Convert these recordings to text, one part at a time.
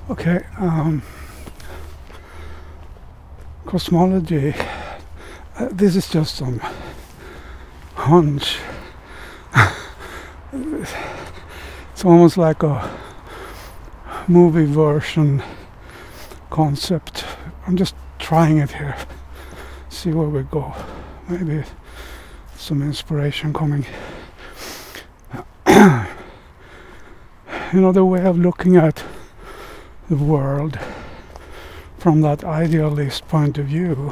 Okay, cosmology. This is just some hunch. It's almost like a movie version concept. I'm just trying it here. See where we go. Maybe some inspiration coming. The way of looking at the world from that idealist point of view.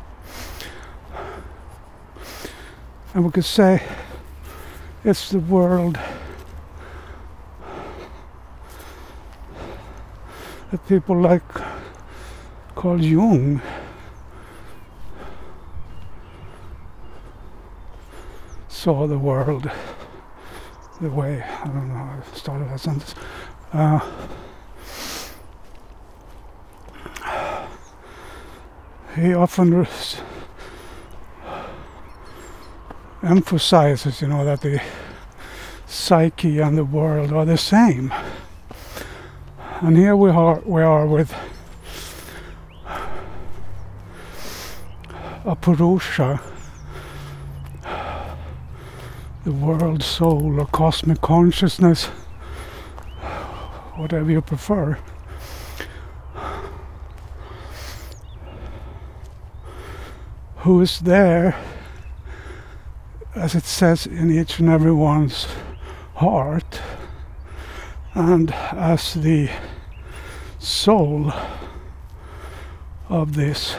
And we could say it's the world that people like Carl Jung saw the world the way, I don't know how I started that sentence. He often emphasizes, that the psyche and the world are the same. And here we are with a Purusha, the world, soul, or cosmic consciousness, whatever you prefer. Who is there, as it says, in each and everyone's heart, and as the soul of this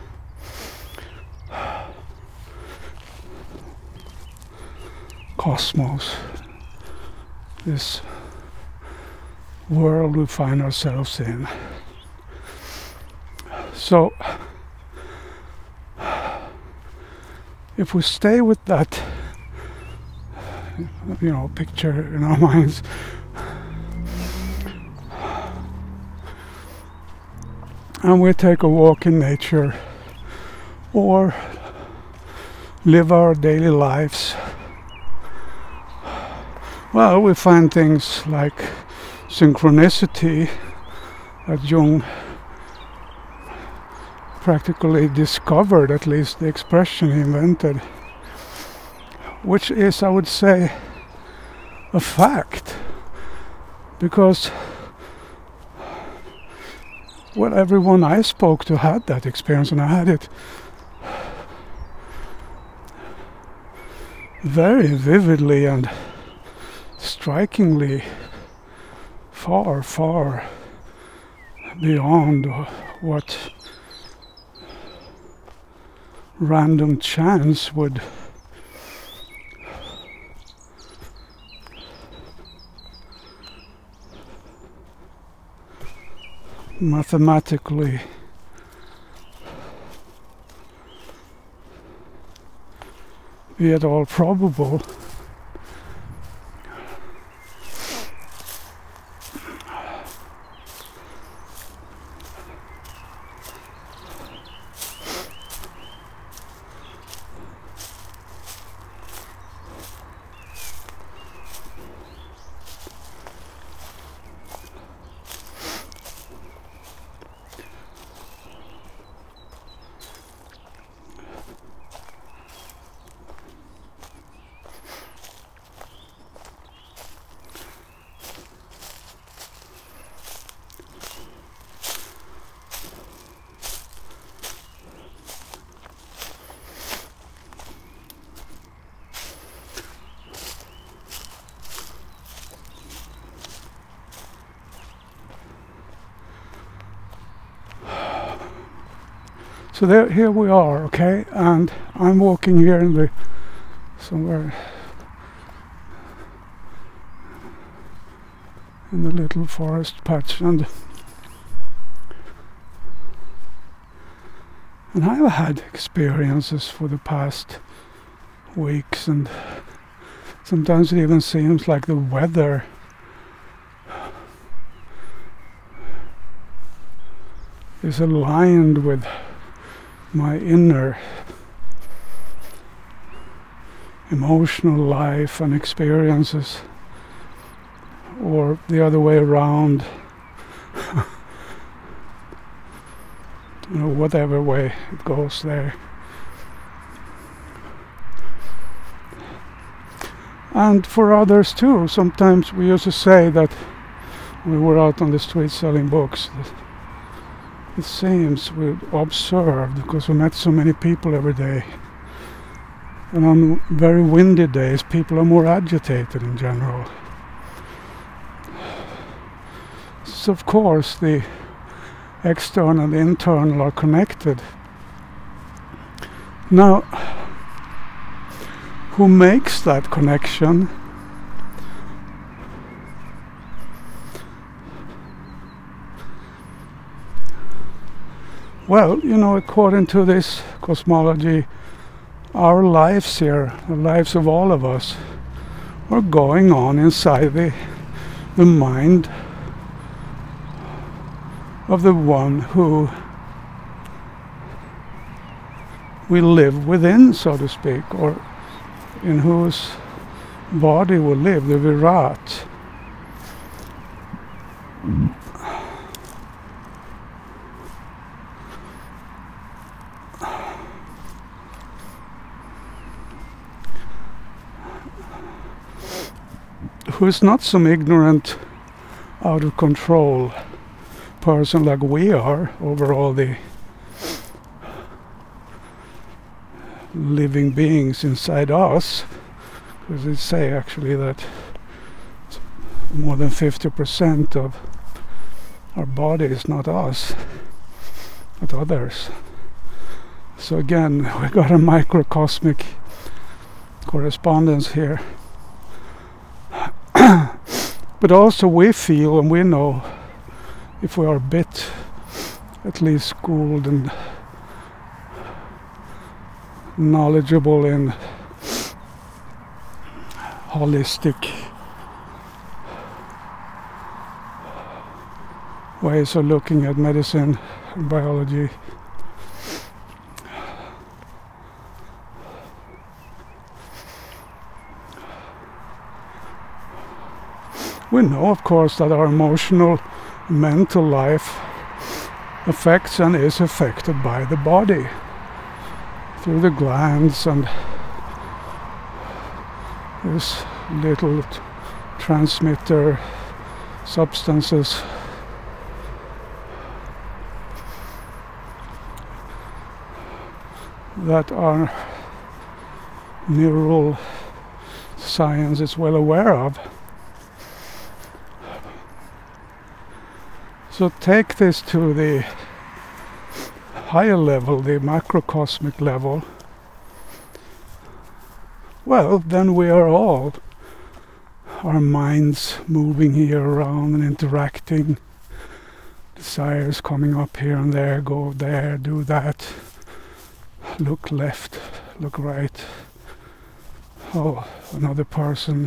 cosmos, this world we find ourselves in. So if we stay with that picture in our minds, and we take a walk in nature or live our daily lives, well, we find things like synchronicity that Jung practically discovered, at least the expression he invented, which is, I would say, a fact, because everyone I spoke to had that experience, and I had it very vividly and strikingly, far, far beyond what random chance would mathematically be at all probable. So here we are, okay, and I'm walking here in somewhere in the little forest patch, and I've had experiences for the past weeks, and sometimes it even seems like the weather is aligned with my inner emotional life and experiences, or the other way around. whatever way it goes there. And for others too, sometimes we used to say that we were out on the street selling books, it seems we observed, because we met so many people every day, and on very windy days people are more agitated in general. So of course the external and internal are connected. Now, who makes that connection? Well, according to this cosmology, our lives here, the lives of all of us, are going on inside the mind of the one who we live within, so to speak, or in whose body we live, the Virat. Who is not some ignorant, out of control person like we are over all the living beings inside us, because they say actually that more than 50% of our body is not us, but others. So again, we got a microcosmic correspondence here. But also we feel and we know, if we are a bit at least schooled and knowledgeable in holistic ways of looking at medicine and biology, we know, of course, that our emotional, mental life affects and is affected by the body through the glands and these little transmitter substances that our neural science is well aware of. So take this to the higher level, the macrocosmic level. Well, then we are all, our minds moving here around and interacting, desires coming up here and there, go there, do that, look left, look right. Oh, another person.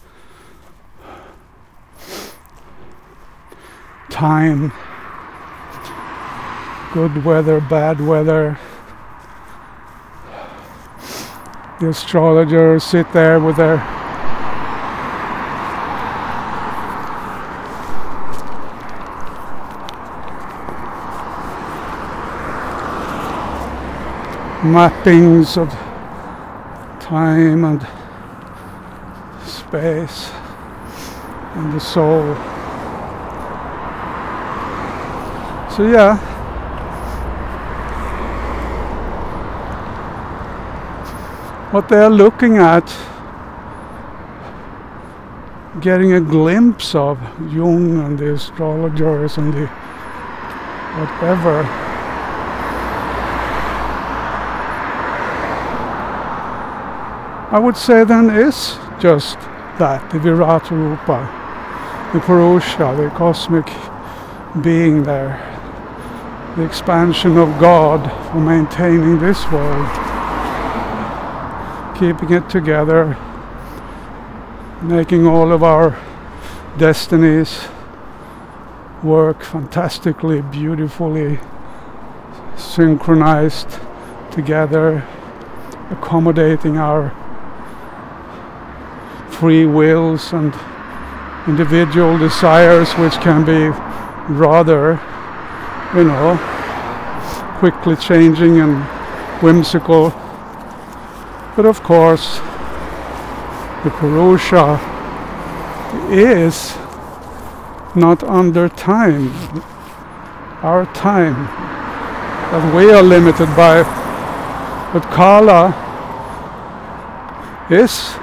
Time, good weather, bad weather. The astrologers sit there with their mappings of time and space and the soul. So yeah, what they are looking at, getting a glimpse of Jung and the astrologers and the whatever, I would say then is just that, the Virat Rupa, the Purusha, the cosmic being there, the expansion of God for maintaining this world, keeping it together, making all of our destinies work fantastically, beautifully, synchronized together, accommodating our free wills and individual desires, which can be rather, quickly changing and whimsical. But of course, the Purusha is not under time, our time, that we are limited by. But Kala is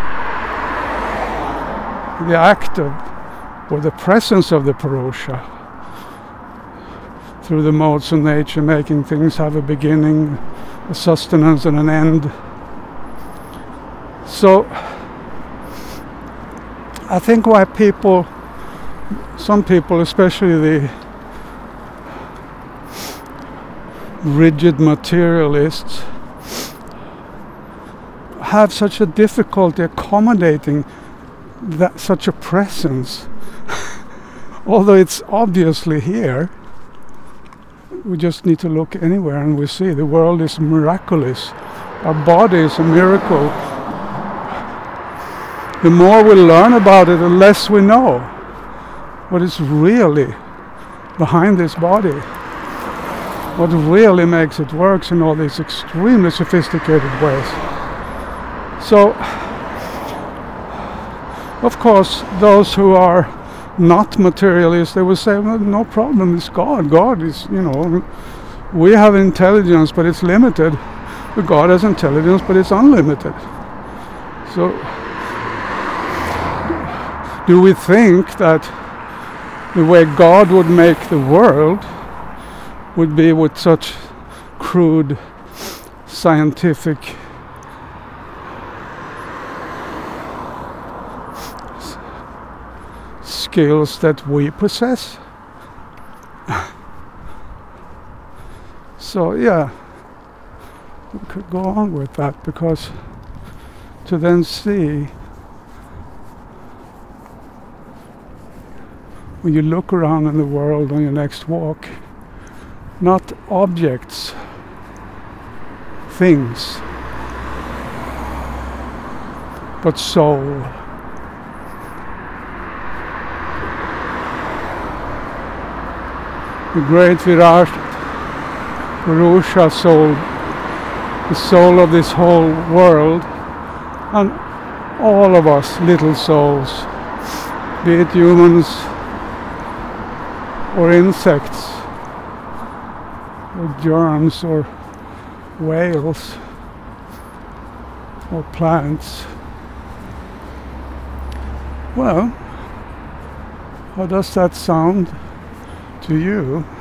the act of, or the presence of the Purusha, through the modes of nature, making things have a beginning, a sustenance and an end. So I think why some people, especially the rigid materialists, have such a difficulty accommodating that such a presence. Although it's obviously here, we just need to look anywhere and we see the world is miraculous. Our body is a miracle. The more we learn about it, the less we know what is really behind this body, what really makes it work in all these extremely sophisticated ways. So, of course, those who are not materialists, they will say, well, no problem, it's God. God is, we have intelligence, but it's limited. But God has intelligence, but it's unlimited. So, do we think that the way God would make the world would be with such crude scientific skills that we possess? So yeah, we could go on with that, because to then see, when you look around in the world on your next walk, not objects, things, but soul. The great Virat Purusha soul, the soul of this whole world, and all of us little souls, be it humans or insects or germs or whales or plants. Well, how does that sound to you?